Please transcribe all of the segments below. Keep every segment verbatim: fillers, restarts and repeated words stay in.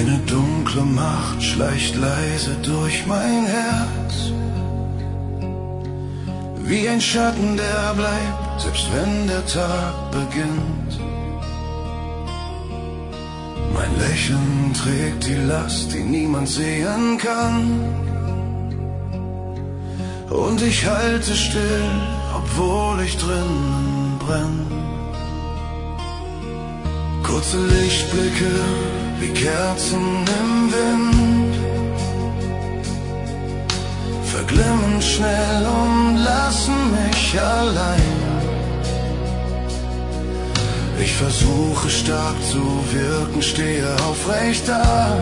Eine dunkle Macht schleicht leise durch mein Herz, wie ein Schatten, der bleibt, selbst wenn der Tag beginnt. Mein Lächeln trägt die Last, die niemand sehen kann, und ich halte still, obwohl ich drinnen brenn. Kurze Lichtblicke wie Kerzen im Wind verglimmen schnell und lassen mich allein. Ich versuche stark zu wirken, stehe aufrecht da,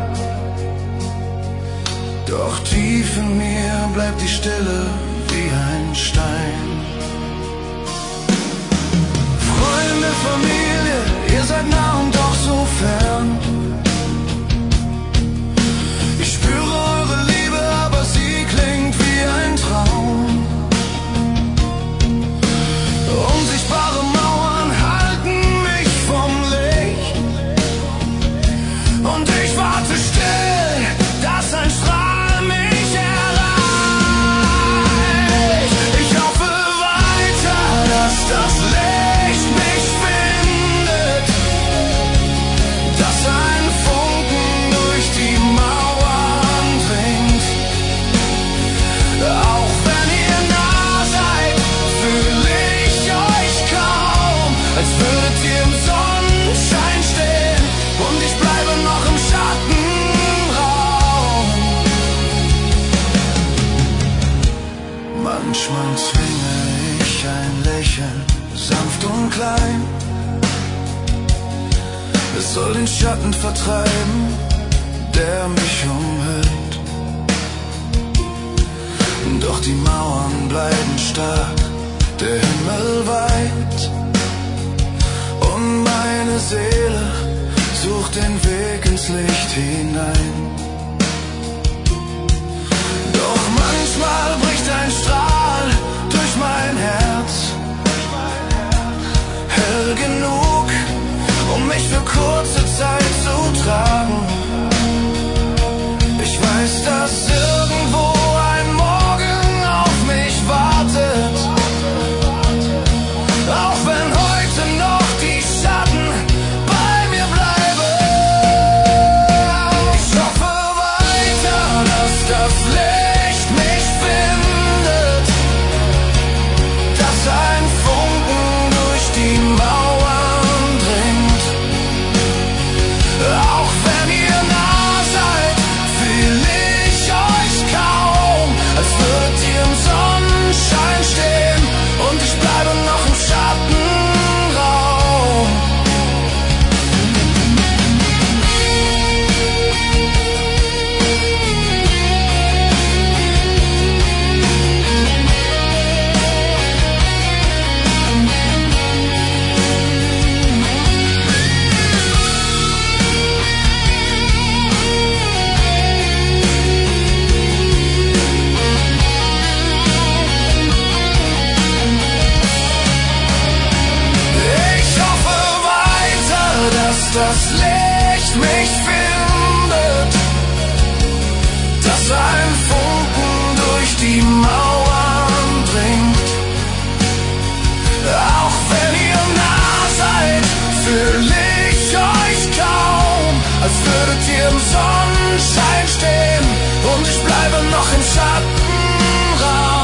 doch tief in mir bleibt die Stille wie ein Stein. Freunde, Familie, ihr seid nah und doch so fern. Ich spüre eure Liebe, aber sie klingt wie ein Traum. Unsichtbare Mauern halten mich vom Licht, und ich warte still, dass ein Strahl mich erreicht. Ich hoffe weiter, dass das Licht mich findet, dass ein Funken durch die Mauern dringt. Auch wenn ihr nah seid, fühle ich euch kaum, als würdet ihr im Sonnenschein stehen, und ich bleibe noch im Schattenraum. Manchmal zwinge ich ein Lächeln, sanft und klein. Es soll den Schatten vertreiben, der mich umhüllt. Doch die Mauern bleiben stark, der Himmel weit, und meine Seele sucht den Weg ins Licht hinein. Doch manchmal bricht ein Strahl durch mein Herz, hell genug, um mich für kurze Zeit zu tragen. Ich weiß, dass irgendwo ein Morgen auf mich wartet, auch wenn heute noch die Schatten bei mir bleiben. Ich hoffe weiter, dass das Licht mich findet, dass ein Funken durch die Mauern dringt. Auch wenn ihr nah seid, fühle ich euch kaum, als würdet ihr im Sonnenschein stehen, und ich bleibe noch im Schattenraum. Ich hoffe weiter, dass das Licht mich findet, dass ein Funken durch die Mauern dringt. Auch wenn ihr nah seid, fühle ich euch kaum, als würdet ihr im Sonnenschein stehen, und ich bleibe noch im Schattenraum.